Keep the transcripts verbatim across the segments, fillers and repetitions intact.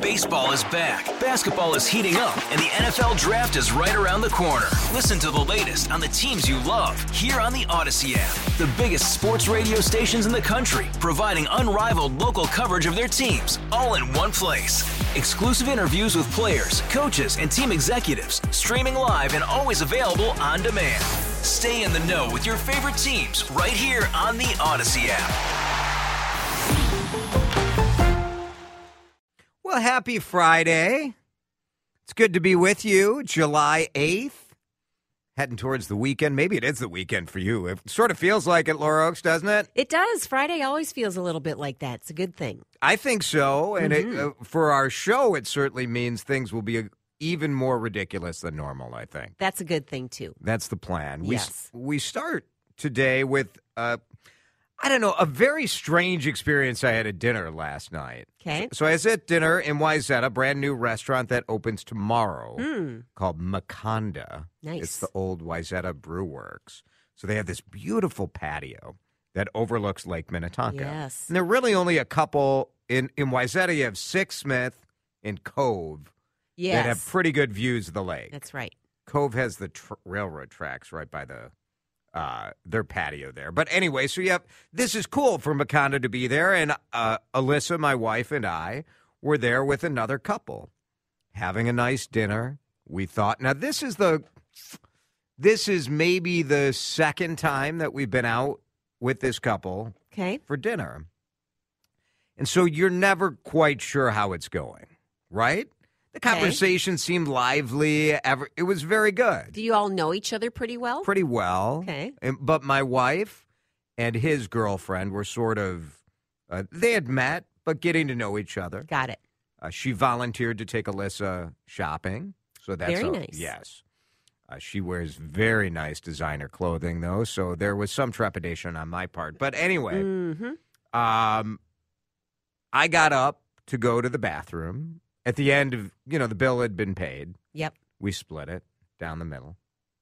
Baseball is back, basketball is heating up, and the N F L Draft is right around the corner. Listen to the latest on the teams you love here on the Odyssey app. The biggest sports radio stations in the country, providing unrivaled local coverage of their teams, all in one place. Exclusive interviews with players, coaches, and team executives, streaming live and always available on demand. Stay in the know with your favorite teams right here on the Odyssey app. Well, happy Friday. It's good to be with you. July eighth, heading towards the weekend. Maybe it is the weekend for you. It sort of feels like it, Laura Oaks, doesn't it? It does. Friday always feels a little bit like that. It's a good thing. I think so. And mm-hmm. it, uh, for our show, it certainly means things will be a, even more ridiculous than normal, I think. That's a good thing, too. That's the plan. Yes. We, we start today with, uh, I don't know, a very strange experience I had at dinner last night. Okay. So, so I was at dinner in Wayzata, a brand new restaurant that opens tomorrow mm. called Makanda. Nice. It's the old Wayzata Brew Works. So they have this beautiful patio that overlooks Lake Minnetonka. Yes. And there are really only a couple. In, in Wayzata, you have Six Smith and Cove yes. that have pretty good views of the lake. That's right. Cove has the tr- railroad tracks right by the uh, their patio there. But anyway, so you have, this is cool for Makanda to be there. And uh, Alyssa, my wife, and I were there with another couple having a nice dinner. We thought, now this is the, this is maybe the second time that we've been out with this couple okay. for dinner. And so you're never quite sure how it's going, right? The conversation okay. seemed lively. It was very good. Do you all know each other pretty well? Pretty well. Okay. But my wife and his girlfriend were sort of, uh, they had met, but getting to know each other. Got it. Uh, she volunteered to take Alyssa shopping. So that's very a, nice. Yes. Uh, she wears very nice designer clothing, though, so there was some trepidation on my part. But anyway, mm-hmm. um, I got up to go to the bathroom. At the end of, you know, the bill had been paid. Yep. We split it down the middle.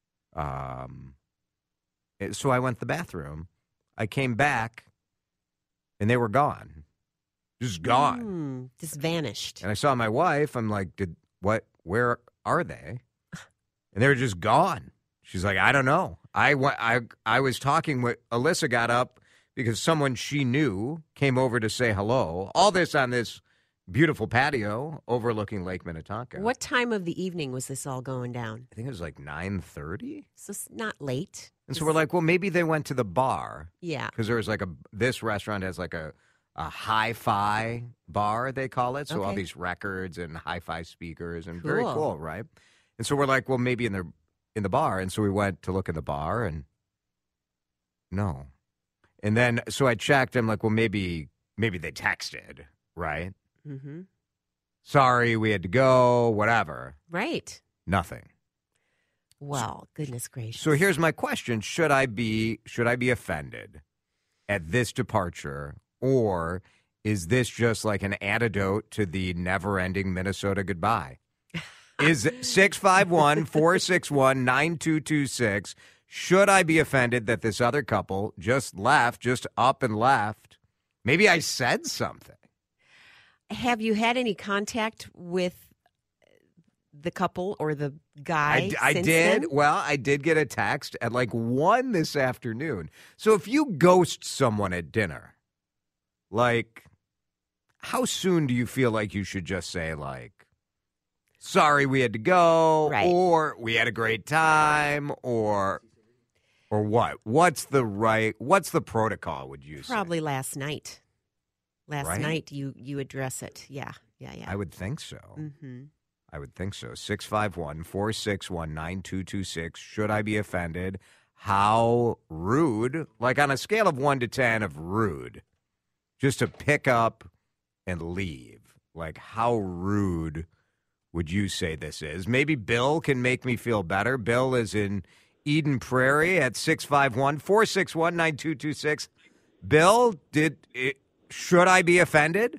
Um, it, so I went to the bathroom. I came back, and they were gone. Just gone. Mm, just vanished. And I saw my wife. I'm like, "Did what? Where are they?" And they were just gone. She's like, "I don't know." I, went, I, I was talking with, Alyssa got up because someone she knew came over to say hello. All this on this beautiful patio overlooking Lake Minnetonka. What time of the evening was this all going down? I think it was like nine thirty. So it's not late. And so we're like, well, maybe they went to the bar. Yeah. Because there was like a, this restaurant has like a, a hi-fi bar, they call it. So okay. all these records and hi-fi speakers and cool. very cool, right? And so we're like, well, maybe in the in the bar. And so we went to look in the bar and no. And then, so I checked. I'm like, well, maybe maybe they texted, right? Mm-hmm. Sorry, we had to go, whatever. Right. Nothing. Well, goodness gracious. So here's my question. Should I be should I be offended at this departure, or is this just like an antidote to the never-ending Minnesota goodbye? Is six five one, four six one, nine two two six. Should I be offended that this other couple just left, just up and left? Maybe I said something. Have you had any contact with the couple or the guy? I, I since did. then? Well, I did get a text at like one this afternoon. So if you ghost someone at dinner, like, how soon do you feel like you should just say, like, sorry, we had to go, right. or we had a great time, or or what? What's the right, what's the protocol, would you say? Probably last night. Last right? night you, you address it. Yeah, yeah, yeah. I would think so. Mm-hmm. I would think so. six five one, four six one, nine two two six. Should I be offended? How rude, like on a scale of one to ten of rude, just to pick up and leave. Like, how rude would you say this is? Maybe Bill can make me feel better. Bill is in Eden Prairie at six five one, four six one, nine two two six. Bill, did it, should I be offended?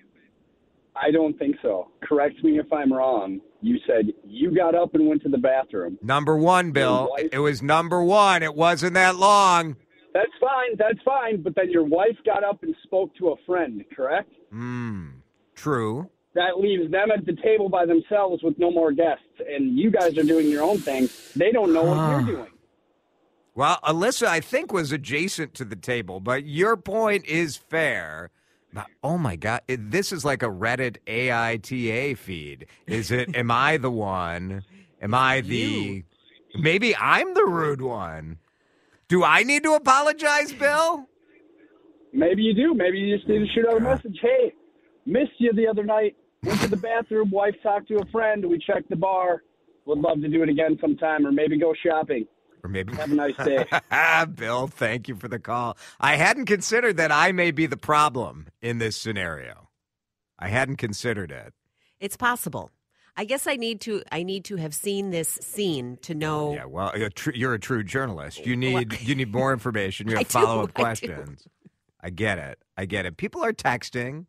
I don't think so. Correct me if I'm wrong. You said you got up and went to the bathroom. Number one, Bill. Wife, it was number one. It wasn't that long. That's fine. That's fine. But then your wife got up and spoke to a friend, correct? Hmm. True. that leaves them at the table by themselves with no more guests. And you guys are doing your own thing. They don't know what you're doing. Well, Alyssa, I think, was adjacent to the table, but your point is fair. But, oh, my God. It, this is like a Reddit A I T A feed. Is it, am I the one? Am I the, You. maybe I'm the rude one. Do I need to apologize, Bill? Maybe you do. Maybe you just need to shoot out a message. Hey, missed you the other night. Went to the bathroom. Wife talked to a friend. We checked the bar. Would love to do it again sometime, or maybe go shopping. Or maybe Have a nice day. Bill, thank you for the call. I hadn't considered that I may be the problem in this scenario. I hadn't considered it. It's possible. I guess I need to. I need to have seen this scene to know. Yeah, well, you're a, tr- you're a true journalist. You need Well, you need more information. You I have do, follow up I do. questions. I get it. I get it. People are texting,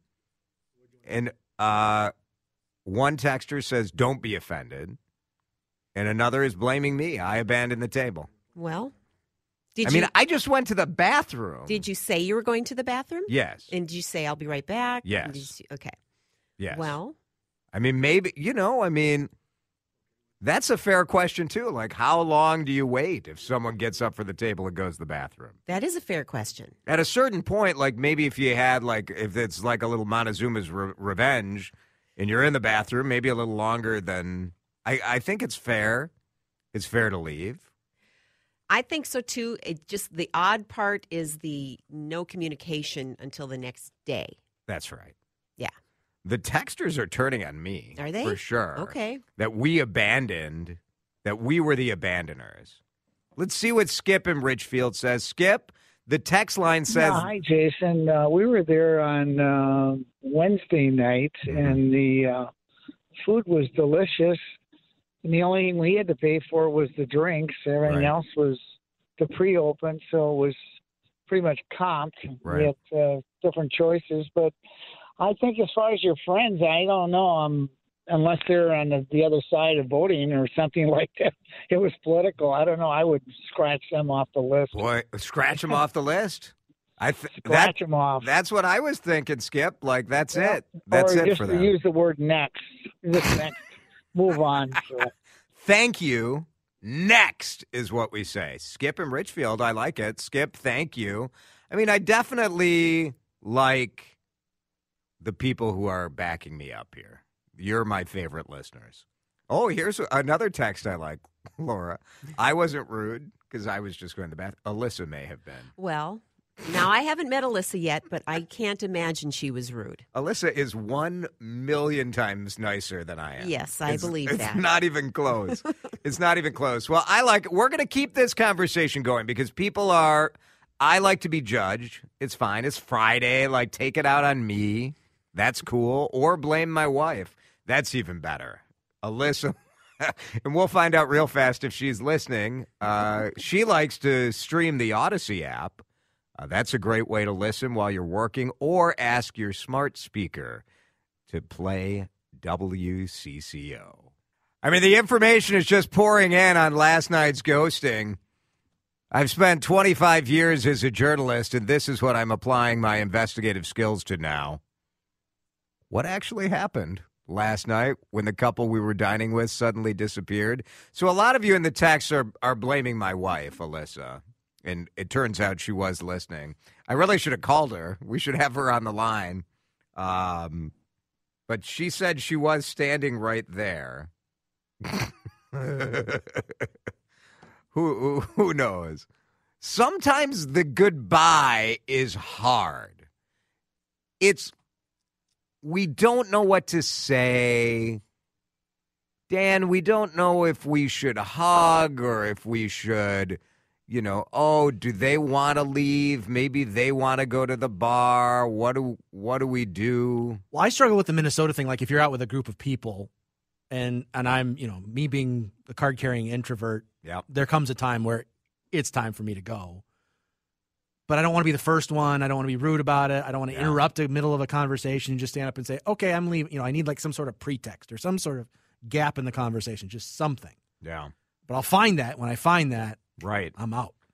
and uh, one texter says, "Don't be offended," and another is blaming me. I abandoned the table. Well, did I you? mean, I just went to the bathroom. did you say you were going to the bathroom? Yes. And did you say I'll be right back? Yes. And did you- okay. Yes. Well, I mean, maybe, you know, I mean, that's a fair question, too. Like, how long do you wait if someone gets up for the table and goes to the bathroom? that is a fair question. At a certain point, like maybe if you had, like, if it's like a little Montezuma's re- revenge and you're in the bathroom, maybe a little longer than, I, I think it's fair. It's fair to leave. I think so too. It just the odd part is the no communication until the next day. That's right. Yeah. The texters are turning on me. Are they? For sure. Okay. That we abandoned, that we were the abandoners. Let's see what Skip in Richfield says. Skip, the text line says. Yeah, hi, Jason. Uh, we were there on uh, Wednesday night, Mhm. and the uh, food was delicious. And the only thing we had to pay for was the drinks. Everything Right. else was the pre-open, so it was pretty much comped. Right. We had uh, different choices, but I think as far as your friends, I don't know. Um, unless they're on the, the other side of voting or something like that, it was political. I don't know. I would scratch them off the list. Boy, scratch them off the list. I th- that, Scratch them off. That's what I was thinking, Skip. Like, that's Yeah. it. That's or it just for to them. use the word next. Just next. Move on. So. Thank you. Next is what we say. Skip in Richfield, I like it. Skip, thank you. I mean, I definitely like the people who are backing me up here. You're my favorite listeners. Oh, here's another text I like, Laura. I wasn't rude because I was just going to the bathroom. Alyssa may have been. Well, now I haven't met Alyssa yet, but I can't imagine she was rude. Alyssa is one million times nicer than I am. Yes, I It's- believe it's that. not even close. It's not even close. Well, I like, we're going to keep this conversation going because people are, I like to be judged. It's fine. It's Friday. Like, take it out on me. That's cool. Or blame my wife. That's even better. Alyssa, and we'll find out real fast if she's listening. Uh, she likes to stream the Odyssey app. Uh, that's a great way to listen while you're working, or ask your smart speaker to play W C C O. I mean, the information is just pouring in on last night's ghosting. I've spent twenty-five years as a journalist, and this is what I'm applying my investigative skills to now. What actually happened last night when the couple we were dining with suddenly disappeared? So a lot of you in the text are, are blaming my wife, Alyssa. And it turns out she was listening. I really should have called her. We should have her on the line. Um, but she said she was standing right there. who, who who knows? Sometimes the goodbye is hard. It's, we don't know what to say. Dan, we don't know if we should hug or if we should... You know, oh, do they want to leave? Maybe they want to go to the bar. What do what do we do? Well, I struggle with the Minnesota thing. Like, if you're out with a group of people, and and I'm, you know, me being the card-carrying introvert, Yep. there comes a time where it's time for me to go. But I don't want to be the first one. I don't want to be rude about it. I don't want to Yeah. interrupt the middle of a conversation and just stand up and say, okay, I'm leaving. You know, I need like some sort of pretext or some sort of gap in the conversation, just something. Yeah. But I'll find that. When I find that, Right. I'm out.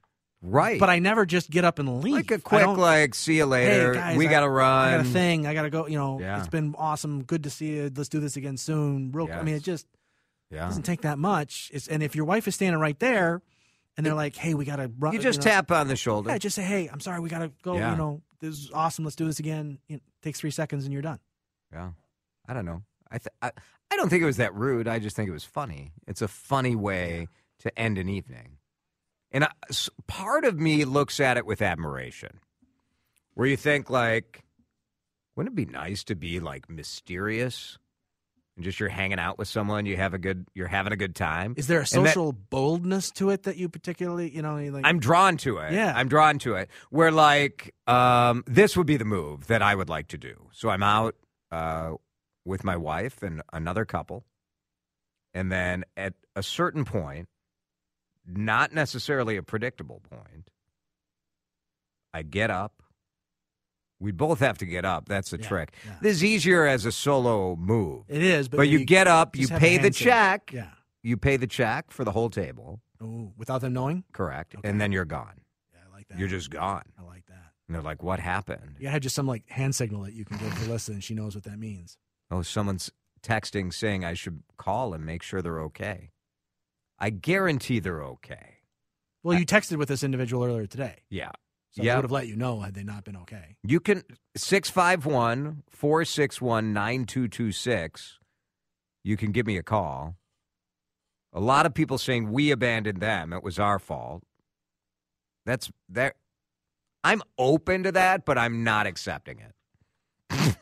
Right. But I never just get up and leave. Like a I quick, don't- like, see you later. Hey, guys, we I- got to run. I got a thing. I got to go. You know, Yeah. it's been awesome. Good to see you. Let's do this again soon. Real. I mean, it Yes. just Yeah. doesn't take that much. It's, and if your wife is standing right there, and they're like, "Hey, we got to run," You just know, tap on the shoulder. Yeah, just say, "Hey, I'm sorry, we got to go." Yeah. You know, this is awesome. Let's do this again. You know, takes three seconds and you're done. Yeah. I don't know. I, th- I I don't think it was that rude. I just think it was funny. It's a funny way to end an evening. And I, s- part of me looks at it with admiration, where you think, like, wouldn't it be nice to be, like, mysterious? And just you're hanging out with someone, you have a good, you're having a good time. Is there a And that- social boldness to it that you particularly, you know, like? I'm drawn to it. Yeah. I'm drawn to it. Where, like, um, this would be the move that I would like to do. So I'm out uh, with my wife and another couple. And then at a certain point, not necessarily a predictable point, I get up. We both have to get up. That's the Yeah, trick. yeah. This is easier as a solo move. It is, but, But you get up, you just have a pay the handshake. check. Yeah. You pay the check for the whole table. Ooh, without them knowing. Correct. Okay. And then you're gone. Yeah, I like that. You're just gone. I like that. And they're like, what happened? You have just some like hand signal that you can give to Alyssa, and she knows what that means. Oh, someone's texting saying I should call and make sure they're okay. I guarantee they're okay. Well, you texted with this individual earlier today, Yeah. so Yeah. I would have let you know had they not been okay. You can, six five one, four six one, nine two two six. You can give me a call. A lot of people saying we abandoned them. It was our fault. That's that. I'm open to that, but I'm not accepting it.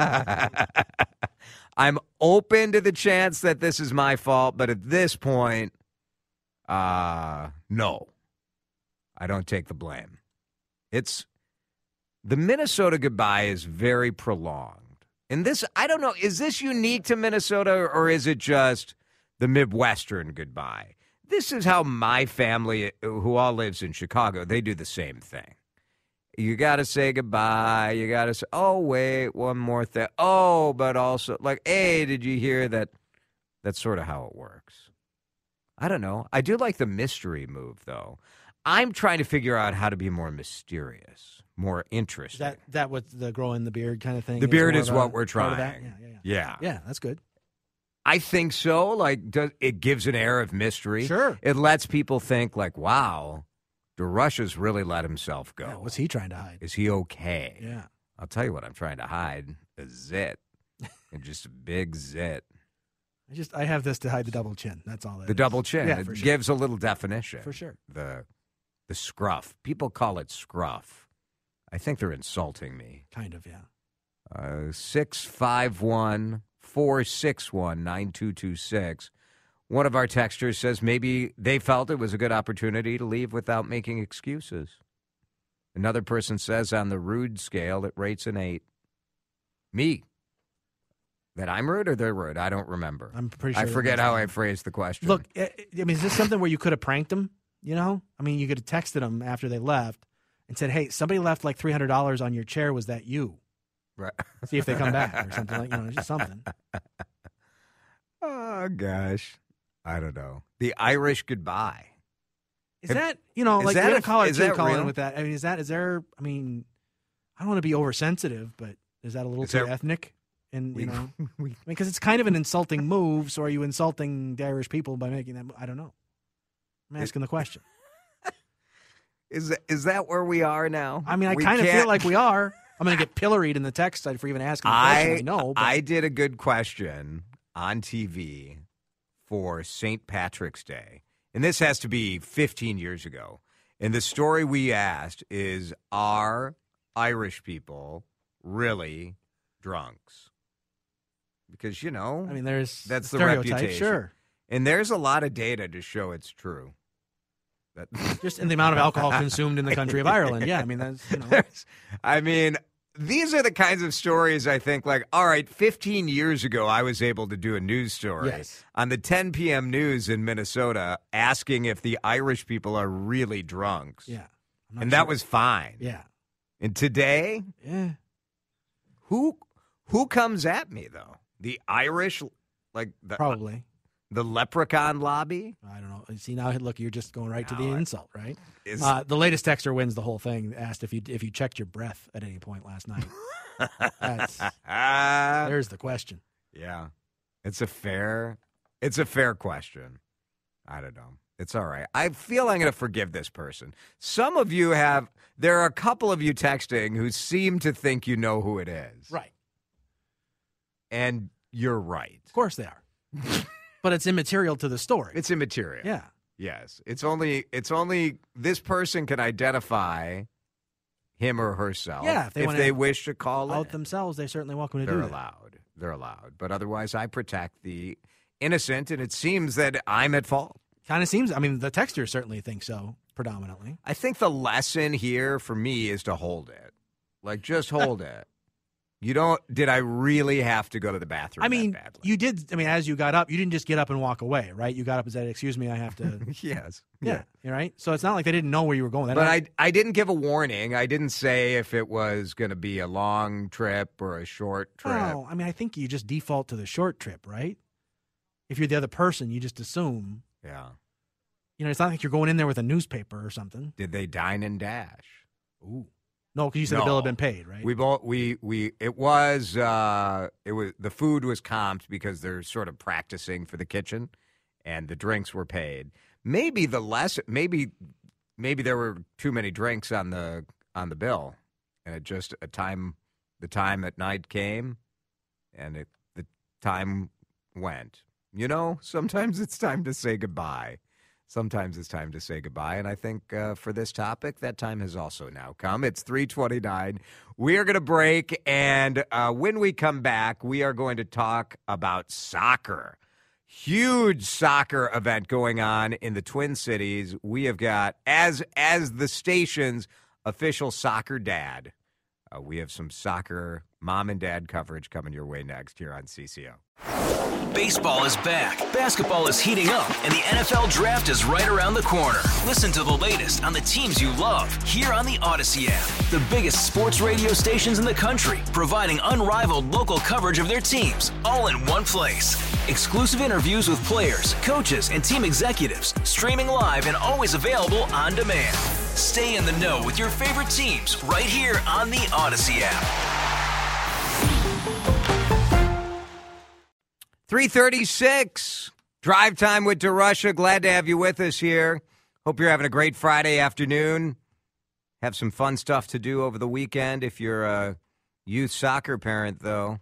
I'm open to the chance that this is my fault, but at this point, uh, no. I don't take the blame. It's the Minnesota goodbye is very prolonged. And this, I don't know, is this unique to Minnesota or is it just the Midwestern goodbye? This is how my family, who all lives in Chicago, they do the same thing. You got to say goodbye. You got to say, oh, wait, one more thing. Oh, but also, like, hey, did you hear that? That's sort of how it works. I don't know. I do like the mystery move, though. I'm trying to figure out how to be more mysterious, more Is interesting. that that what the growing the beard kind of thing? The beard more is of what a we're part of that? trying. Yeah, yeah, yeah. Yeah. Yeah, that's good. I think so. Like, does, it gives an air of mystery. Sure. It lets people think, like, wow, DeRush's really let himself go. Yeah, what's he trying to hide? Is he okay? Yeah. I'll tell you what I'm trying to hide, a zit. And just a big zit. I just I have this to hide the double chin. That's all. That The is. double chin. Yeah, it for sure. gives a little definition. For sure. The the scruff. People call it scruff. I think they're insulting me. Kind of, yeah. Uh, six five one, four six one, nine two two six. One of our texters says maybe they felt it was a good opportunity to leave without making excuses. Another person says on the rude scale, it rates an eight. Me. That I'm rude or they're rude? I don't remember. I'm pretty sure. I that forget was how them. I phrased the question. Look, I I mean, is this something where you could have pranked them? You know, I mean, you could have texted them after they left and said, "Hey, somebody left like three hundred dollars on your chair. Was that you?" Right. See if they come back or something like you know, just something. Oh, gosh. I don't know. The Irish goodbye. Is Have- that you know is like that we had a- a caller is too that calling real? with that? I mean, is that is there? I mean, I don't want to be oversensitive, but is that a little Is too there- ethnic? And We- you know, we- because it's kind of an insulting move. So are you insulting the Irish people by making that? mo- I don't know. I'm asking the question. Is that, is that where we are now? I mean, I We kind of feel can't- like we are. I'm going to get pilloried in the text side for even asking the question. I, I know. But I did a good question on T V for Saint Patrick's Day, and this has to be fifteen years ago. And the story we asked is: are Irish people really drunks? Because you know, I mean, there's that's the stereotype, reputation. Sure. and there's a lot of data to show it's true. That Just in the amount of alcohol consumed in the country of Ireland. Yeah, I mean, that's, you know. There's- I mean, these are the kinds of stories I think, like, all right, fifteen years ago, I was able to do a news story Yes. on the ten p.m. news in Minnesota asking if the Irish people are really drunks. Yeah. I'm not And that sure. was fine. Yeah. And today, Yeah. who who comes at me, though? The Irish, like, the, Probably. The Leprechaun Lobby? I don't know. See, now look, you're just going right to the No, I- insult, right? Is, Uh, the latest texter wins the whole thing. Asked if you if you checked your breath at any point last night. That's, Ah, there's the question. yeah. It's a fair it's a fair question. I don't know. It's all right. I feel I'm going to forgive this person. Some of you have there are a couple of you texting who seem to think you know who it is. Right. And you're right. Of course they are. But it's immaterial to the story. It's immaterial. yeah. Yes. It's only it's only this person can identify him or herself. Yeah, if they if wanna they wish to call Out in. themselves, they're certainly welcome to They're do that. allowed. They're allowed. But otherwise I protect the innocent, and it seems that I'm at fault. Kind of seems. I mean, the texters certainly think so, predominantly. I think the lesson here for me is to hold it. Like, just hold it. You don't, did I really have to go to the bathroom I mean, that badly? you did. I mean, as you got up, you didn't just get up and walk away, right? You got up and said, "Excuse me, I have to." Yes. yeah, you're right. So it's not like they didn't know where you were going. They're But not- I, I didn't give a warning. I didn't say if it was going to be a long trip or a short trip. Oh, I mean, I think you just default to the short trip, right? If you're the other person, you just assume. Yeah. You know, it's not like you're going in there with a newspaper or something. Did they dine and dash? Ooh. No, because you said No. the bill had been paid, right? We both we we it was uh it was the food was comped because they're sort of practicing for the kitchen, and the drinks were paid. Maybe the less maybe maybe there were too many drinks on the on the bill, and it just a time the time at night came, and it the time went. You know, sometimes it's time to say goodbye. Sometimes it's time to say goodbye, and I think uh, for this topic, that time has also now come. It's three twenty-nine. We are going to break, and uh, when we come back, we are going to talk about soccer. Huge soccer event going on in the Twin Cities. We have got, as as the station's official soccer dad, uh, we have some soccer mom and dad coverage coming your way next here on C C O. Baseball is back, basketball is heating up, and the N F L Draft is right around the corner. Listen to the latest on the teams you love here on the Odyssey app. The biggest sports radio stations in the country, providing unrivaled local coverage of their teams, all in one place. Exclusive interviews with players, coaches, and team executives, streaming live and always available on demand. Stay in the know with your favorite teams right here on the Odyssey app. three thirty-six, drive time with DeRusha. Glad to have you with us here. Hope you're having a great Friday afternoon. Have some fun stuff to do over the weekend if you're a youth soccer parent, though.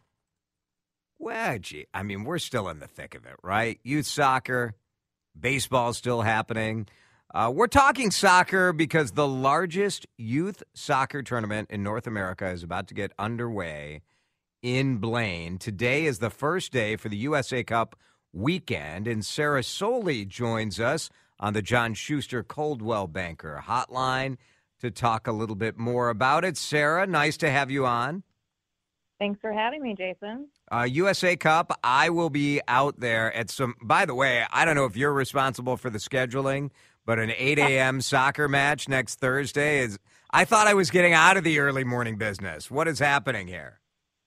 Well, gee, I mean, we're still in the thick of it, right? Youth soccer, baseball's still happening. Uh, we're talking soccer because the largest youth soccer tournament in North America is about to get underway in Blaine. Today is the first day for the U S A Cup weekend, and Sarah Soley joins us on the John Schuster Coldwell Banker Hotline to talk a little bit more about it. Sarah, nice to have you on. Thanks for having me, Jason. Uh, U S A Cup, I will be out there at some, by the way, I don't know if you're responsible for the scheduling, but an eight a.m. soccer match next Thursday is, I thought I was getting out of the early morning business. What is happening here?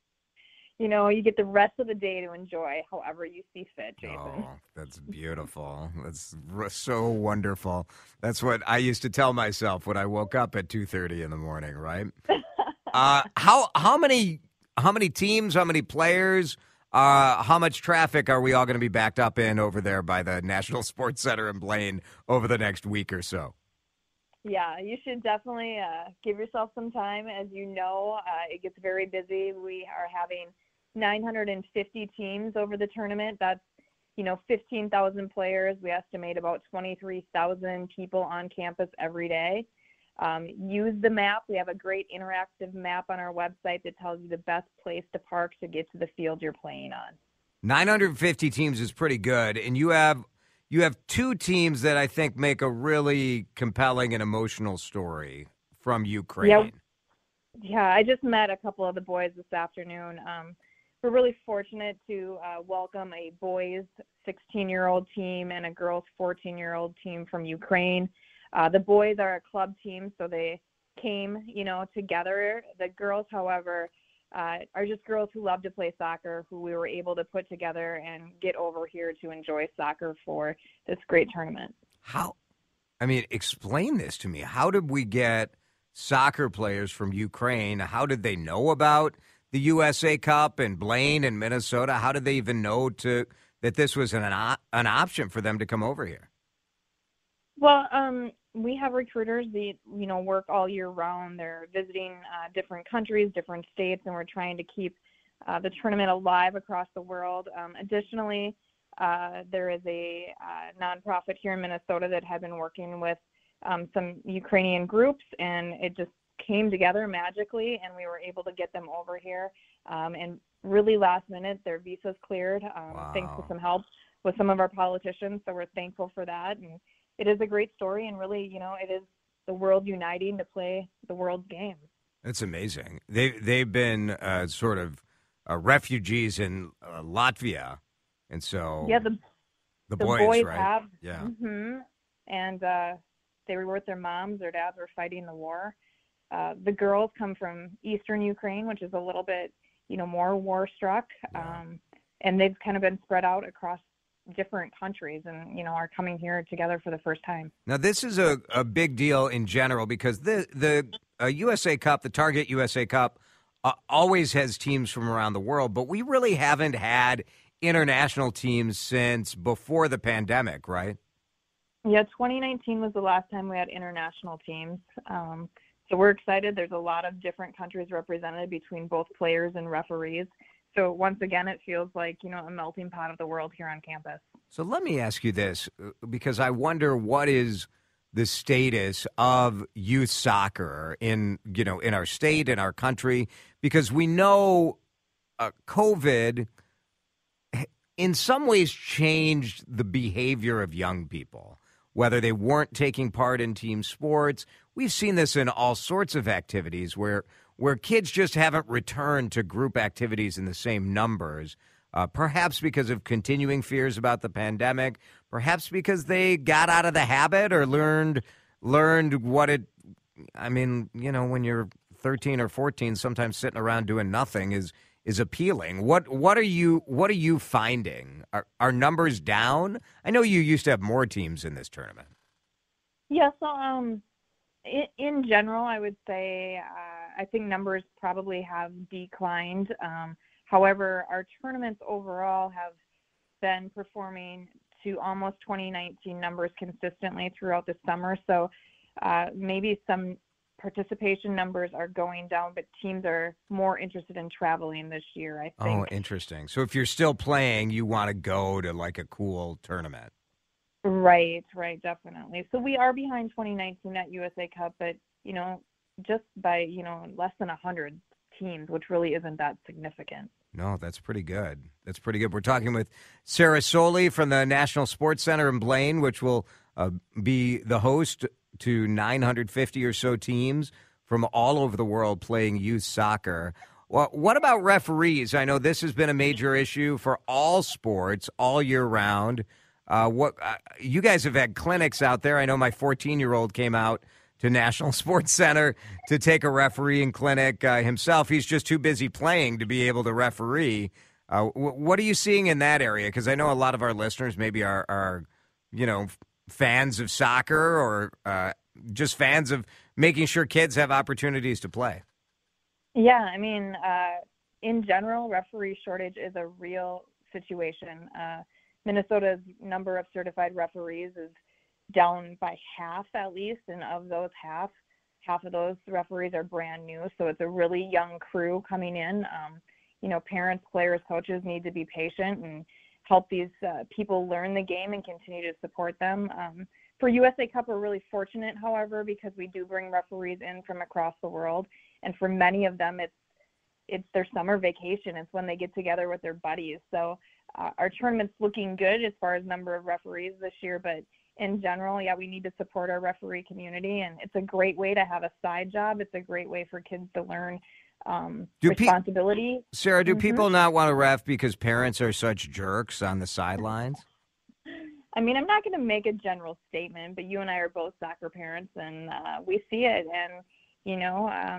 You know, you get the rest of the day to enjoy however you see fit, Jason. Oh, that's beautiful. That's r- so wonderful. That's what I used to tell myself when I woke up at two thirty in the morning, right? uh, how how many how many teams, how many players, uh, how much traffic are we all going to be backed up in over there by the National Sports Center in Blaine over the next week or so? Yeah, you should definitely uh, give yourself some time. As you know, uh, it gets very busy. We are having nine hundred fifty teams over the tournament. That's, you know, fifteen thousand players. We estimate about twenty-three thousand people on campus every day. Um, use the map. We have a great interactive map on our website that tells you the best place to park to get to the field you're playing on. nine hundred fifty teams is pretty good, and you have you have two teams that I think make a really compelling and emotional story from Ukraine. Yep. Yeah, I just met a couple of the boys this afternoon. Um, we're really fortunate to uh, welcome a boys sixteen-year-old team and a girls fourteen-year-old team from Ukraine. Uh, the boys are a club team, so they came, you know, together. The girls, however, uh, are just girls who love to play soccer, who we were able to put together and get over here to enjoy soccer for this great tournament. How? I mean, explain this to me. How did we get soccer players from Ukraine? How did they know about the U S A Cup and Blaine and Minnesota? How did they even know to that this was an an option for them to come over here? Well, um, we have recruiters that, you know, work all year round. They're visiting uh, different countries, different states, and we're trying to keep uh, the tournament alive across the world. Um, additionally, uh, there is a uh, nonprofit here in Minnesota that had been working with um, some Ukrainian groups, and it just came together magically, and we were able to get them over here. Um, and really last minute, their visas cleared, um, Wow. thanks to some help with some of our politicians. So we're thankful for that. And it is a great story, and really, you know, it is the world uniting to play the world's game. That's amazing. They they've been uh, sort of uh, refugees in uh, Latvia, and so Yeah, the the, the boys, boys right? have, Yeah. hmm and uh, they were with their moms. Their dads were fighting the war. Uh, the girls come from eastern Ukraine, which is a little bit, you know, more war-struck, Yeah. um, and they've kind of been spread out across different countries and, you know, are coming here together for the first time. Now, this is a, a big deal in general because the the uh, U S A Cup, the Target U S A Cup, uh, always has teams from around the world, but we really haven't had international teams since before the pandemic, right? Yeah, twenty nineteen was the last time we had international teams. Um, so we're excited. There's a lot of different countries represented between both players and referees. So once again, it feels like, you know, a melting pot of the world here on campus. So let me ask you this, because I wonder what is the status of youth soccer in, you know, in our state, in our country, because we know uh, COVID in some ways changed the behavior of young people, whether they weren't taking part in team sports. We've seen this in all sorts of activities where where kids just haven't returned to group activities in the same numbers, uh, perhaps because of continuing fears about the pandemic, perhaps because they got out of the habit or learned learned what it, I mean, you know, when you're thirteen or fourteen, sometimes sitting around doing nothing is is appealing. What what are you what are you finding? Are, are numbers down? I know you used to have more teams in this tournament. Yeah, so um, in, in general, I would say uh, I think numbers probably have declined. Um, however, our tournaments overall have been performing to almost twenty nineteen numbers consistently throughout the summer. So uh, maybe some participation numbers are going down, but teams are more interested in traveling this year, I think. Oh, interesting. So if you're still playing, you want to go to like a cool tournament. Right, right, definitely. So we are behind twenty nineteen at U S A Cup, but, you know, just by, you know, less than one hundred teams, which really isn't that significant. No, that's pretty good. That's pretty good. We're talking with Sarah Soley from the National Sports Center in Blaine, which will uh, be the host to nine hundred fifty or so teams from all over the world playing youth soccer. Well, what about referees? I know this has been a major issue for all sports all year round. Uh, what uh, you guys have had clinics out there. I know my fourteen-year-old came out to National Sports Center to take a refereeing clinic uh, himself. He's just too busy playing to be able to referee. Uh, w- what are you seeing in that area? Because I know a lot of our listeners maybe are, are you know, fans of soccer or uh, just fans of making sure kids have opportunities to play. Yeah, I mean, uh, in general, referee shortage is a real situation. Uh, Minnesota's number of certified referees is down by half at least, and of those half, half of those referees are brand new, so it's a really young crew coming in. Um, you know, parents, players, coaches need to be patient and help these uh, people learn the game and continue to support them. Um, for U S A Cup, we're really fortunate, however, because we do bring referees in from across the world, and for many of them, it's it's their summer vacation. It's when they get together with their buddies. So uh, our tournament's looking good as far as number of referees this year, but in general, yeah, we need to support our referee community, and it's a great way to have a side job. It's a great way for kids to learn um, Do pe- responsibility. Sarah, do Mhm. people not want to ref because parents are such jerks on the sidelines? I mean, I'm not going to make a general statement, but you and I are both soccer parents, and uh, we see it. And, you know, um,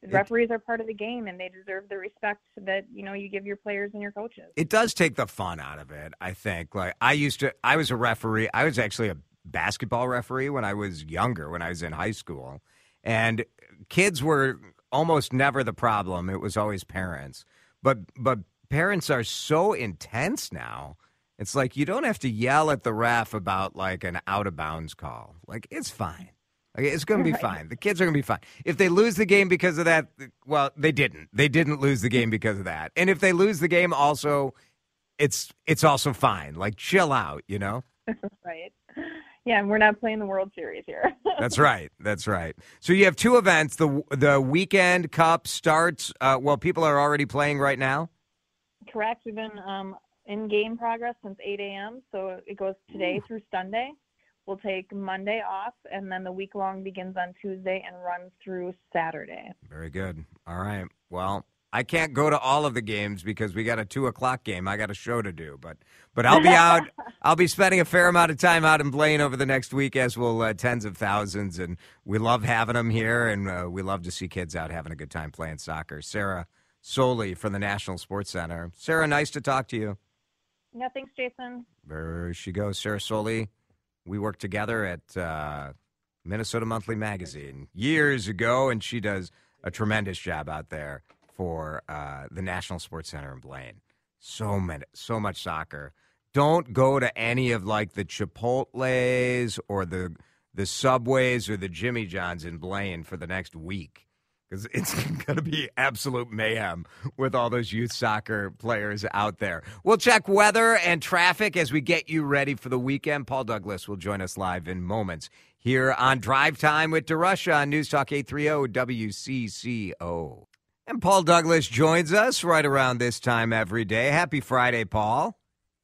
The referees are part of the game, and they deserve the respect that, you know, you give your players and your coaches. It does take the fun out of it, I think. Like I used to, I was a referee. I was actually a basketball referee when I was younger, when I was in high school. And kids were almost never the problem. It was always parents. But but parents are so intense now. It's like you don't have to yell at the ref about like an out-of-bounds call. Like, it's fine. Like, it's going to be right. fine. The kids are going to be fine. If they lose the game because of that, well, they didn't. They didn't lose the game because of that. And if they lose the game also, it's it's also fine. Like, chill out, you know? Right. Yeah, and we're not playing the World Series here. That's right. That's right. So you have two events. The the Weekend Cup starts, uh, well, people are already playing right now? Correct. We've been um, in game progress since eight a.m., so it goes today through Sunday. We'll take Monday off, and then the week-long begins on Tuesday and runs through Saturday. Very good. All right. Well, I can't go to all of the games because we got a two o'clock game. I got a show to do, but but I'll be out. I'll be spending a fair amount of time out in Blaine over the next week, as will uh, tens of thousands. And we love having them here, and uh, we love to see kids out having a good time playing soccer. Sarah Soley from the National Sports Center. Sarah, nice to talk to you. Yeah, thanks, Jason. There she goes, Sarah Soley. We worked together at uh, Minnesota Monthly Magazine years ago, and she does a tremendous job out there for uh, the National Sports Center in Blaine. So many, so much soccer. Don't go to any of like the Chipotles or the the Subways or the Jimmy John's in Blaine for the next week, because it's going to be absolute mayhem with all those youth soccer players out there. We'll check weather and traffic as we get you ready for the weekend. Paul Douglas will join us live in moments here on Drive Time with DeRusha on News Talk eight thirty W C C O. And Paul Douglas joins us right around this time every day. Happy Friday, Paul.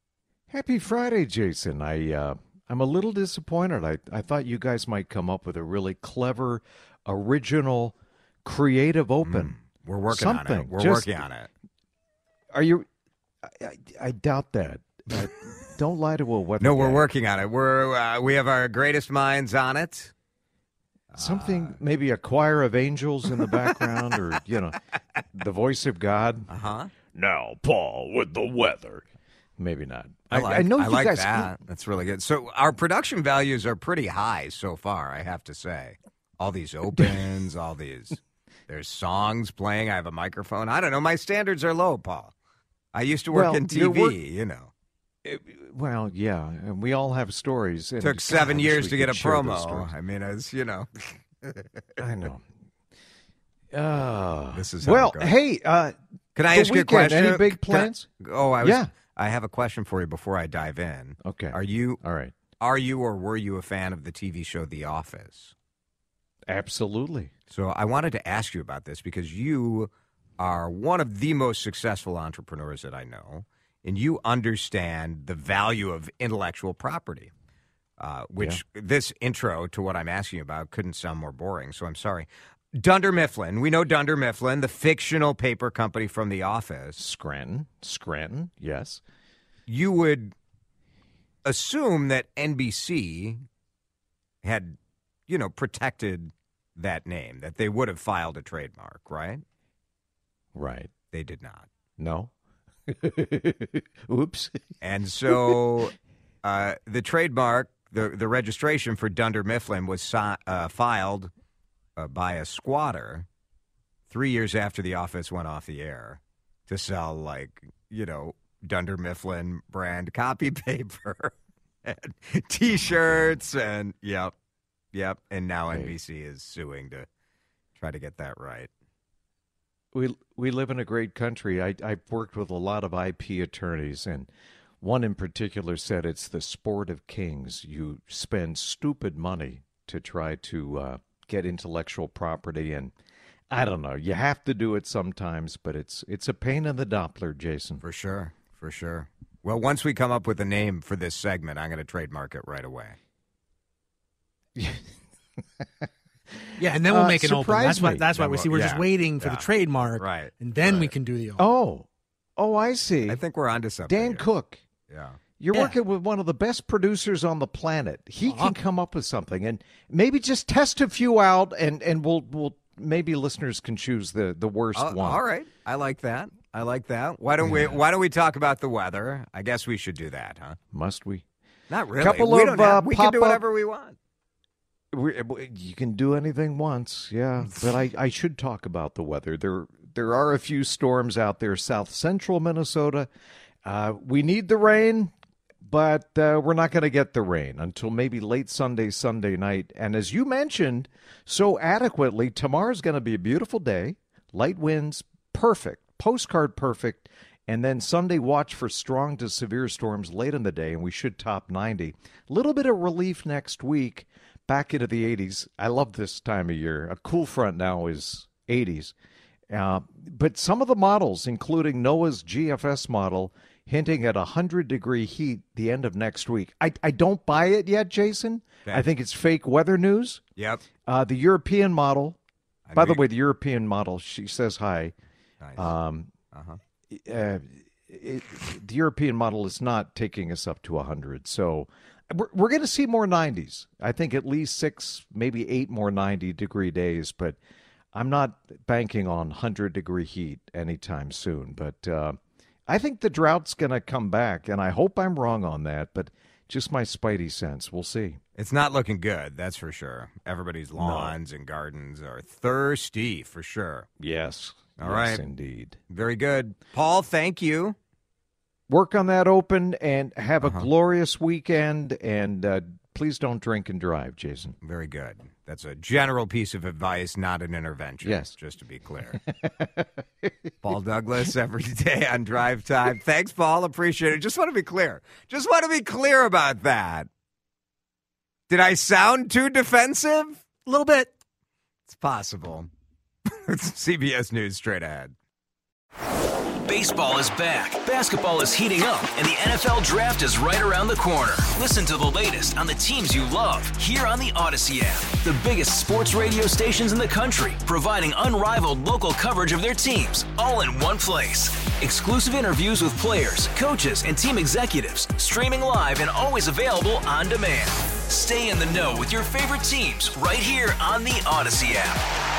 Happy Friday, Jason. I, uh, I'm a little disappointed. I, I thought you guys might come up with a really clever, original, creative open. Mm, we're working Something. on it. We're Just, working on it. Are you? I, I doubt that. But don't lie to a weather No, we're guy. working on it. We're uh, we have our greatest minds on it. Something, uh, maybe a choir of angels in the background, or you know, the voice of God. Uh huh. Now, Paul, with the weather. Maybe not. I, like, I know I you like guys. that. That's really good. So our production values are pretty high so far, I have to say. All these opens, all these. There's songs playing. I have a microphone. I don't know. My standards are low, Paul. I used to work Well, in T V, you're work- you know. It, well, yeah, and we all have stories. And Took God, seven I wish years we to get a could share those promo. stories. I mean, as you know. I know. Uh, This is how well. it goes. Hey, uh, Can I the ask you a weekend, question? Any big Can I- plans? oh, I was. Yeah. I have a question for you before I dive in. Okay. Are you? All right. Are you or were you a fan of the T V show The Office? Absolutely. So I wanted to ask you about this because you are one of the most successful entrepreneurs that I know, and you understand the value of intellectual property, uh, which yeah. this intro to what I'm asking you about couldn't sound more boring, so I'm sorry. Dunder Mifflin. We know Dunder Mifflin, the fictional paper company from The Office. Scranton. Scranton, yes. You would assume that N B C had, you know, protected that name, that they would have filed a trademark, right? Right. They did not. No. Oops. And so uh, the trademark, the, the registration for Dunder Mifflin was si- uh, filed uh, by a squatter three years after The Office went off the air to sell, like, you know, Dunder Mifflin brand copy paper and T-shirts and, yep, yep. And now N B C is suing to try to get that right. We we live in a great country. I, I've worked with a lot of I P attorneys, and one in particular said it's the sport of kings. You spend stupid money to try to uh, get intellectual property, and I don't know. You have to do it sometimes, but it's it's a pain in the Doppler, Jason. For sure, for sure. Well, once we come up with a name for this segment, I'm going to trademark it right away. Yeah, and then we'll Uh, make an open. surprise That's why. me. That's why Then we we'll- see. We're yeah, just waiting for yeah. the trademark, Right. And then we right. can do the open. Oh, oh, I see. I think we're onto something. Dan here. Cook. Yeah. You're Yeah. working with one of the best producers on the planet. He Uh-huh. can come up with something, and maybe just test a few out, and, and we'll we'll maybe listeners can choose the, the worst Uh, one. all right. I like that. I like that. Why don't we Why don't we talk about the weather? I guess we should do that, huh? Must we? Not really. Couple we of, don't have, uh, we can do pop-up- whatever we want. We, you can do anything once, yeah. But I, I should talk about the weather. There there are a few storms out there, south central Minnesota. Uh, we need the rain, but uh, we're not going to get the rain until maybe late Sunday, Sunday night. And as you mentioned so adequately, tomorrow's going to be a beautiful day. Light winds, perfect. Postcard perfect. And then Sunday, watch for strong to severe storms late in the day, and we should top ninety. A little bit of relief next week. Back into the eighties. I love this time of year. A cool front now is eighties. Uh, but some of the models, including NOAA's G F S model, hinting at one hundred degree heat the end of next week. I, I don't buy it yet, Jason. Okay. I think it's fake weather news. Yep. Uh, the European model, I by the agree. way, the European model, she says hi. Nice. Um, uh-huh. uh, it, the European model is not taking us up to one hundred. So we're, we're going to see more nineties. I think at least six, maybe eight more ninety degree days, but I'm not banking on one hundred degree heat anytime soon. But uh, I think the drought's going to come back, and I hope I'm wrong on that, but just my spidey sense. We'll see. It's not looking good, that's for sure. Everybody's lawns and gardens are thirsty, for sure. Yes. All yes, right. indeed. Very good. Paul, thank you. Work on that open and have Uh-huh. a glorious weekend, and uh, please don't drink and drive, Jason. Very good. That's a general piece of advice, not an intervention. Yes. Just to be clear. Paul Douglas, every day on Drive Time. Thanks, Paul. Appreciate it. Just want to be clear. Just want to be clear about that. Did I sound too defensive? A little bit. It's possible. C B S News straight ahead. Baseball is back, basketball is heating up, and the N F L Draft is right around the corner. Listen to the latest on the teams you love here on the Odyssey app. The biggest sports radio stations in the country, providing unrivaled local coverage of their teams, all in one place. Exclusive interviews with players, coaches, and team executives, streaming live and always available on demand. Stay in the know with your favorite teams right here on the Odyssey app.